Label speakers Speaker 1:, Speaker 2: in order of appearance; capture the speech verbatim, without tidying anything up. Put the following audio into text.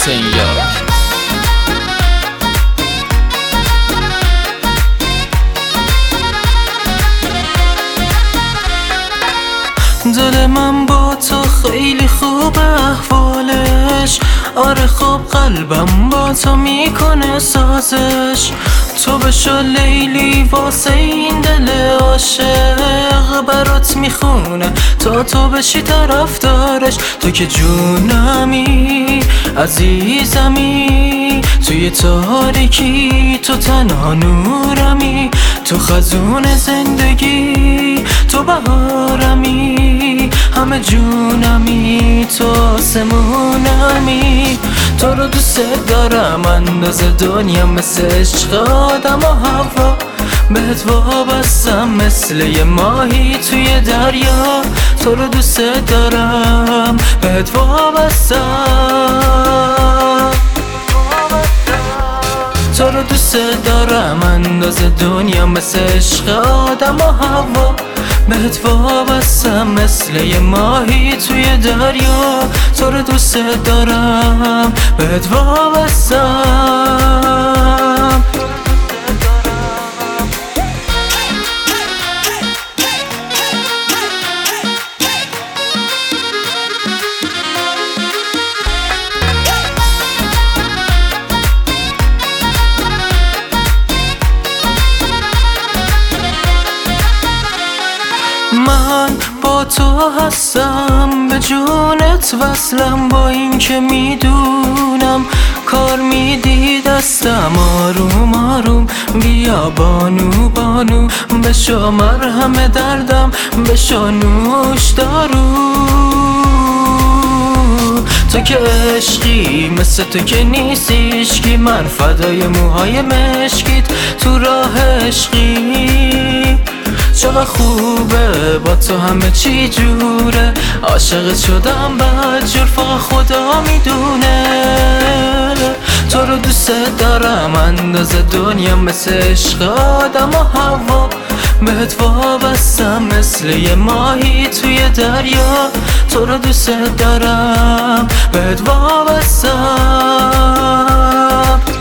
Speaker 1: حسین یار.
Speaker 2: دل من با تو خیلی خوب احوالش، آره خب قلبم با تو میکنه سازش. تو بشو لیلی واسه این دل عاشق، برات میخونه تا تو بشی طرفدارش. تو که جونمی عزیزمی، توی تاریکی تو تنها نورمی، تو خزون زندگی تو بهارمی، همه جونمی تو آسمونمی. تو رو دوست دارم اندازه دنیا، مثل عشق آدم و هوا بهت وابستم مثل یه ماهی توی دریا. تو رو دوست دارم بهت وابستم، تو رو دوست دارم اندازه دنیا، مثل عشق آدم و هوا بهت وابستم مثل یه ماهی توی دریا. تو رو دوست دارم بهت وابستم. من با تو هستم، به جونت وصلم، با این که میدونم کار میدی دستم. آروم آروم بیا بانو بانو، بشو مرهم دردم، بشو نوش دارو. تو که عشقی مثل تو که نیستیش که، من فدای موهای مشکیت تو راه عشقی. چقدر خوبه با تو همه چی جوره، عاشقت شدم بدجور فقط خدا میدونه. تو رو دوست دارم اندازه دنیا، مثل عشق آدم و هوا بهت وابستم مثل یه ماهی توی دریا. تو رو دوست دارم بهت وابستم.